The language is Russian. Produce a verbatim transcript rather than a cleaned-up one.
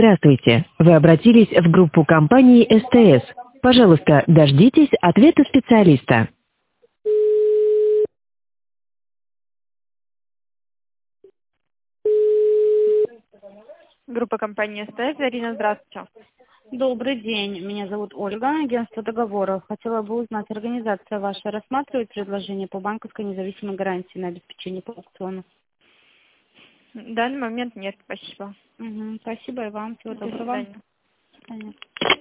Здравствуйте. Вы обратились в группу компании СТС. Пожалуйста, дождитесь ответа специалиста. Группа компании СТС. Зарина, здравствуйте. Добрый день, меня зовут Ольга, агентство договоров. Хотела бы узнать, организация ваша рассматривает предложение по банковской независимой гарантии на обеспечение по аукциону? В данный момент нет, спасибо. Угу, спасибо и вам, всего До доброго. свидания. Понятно.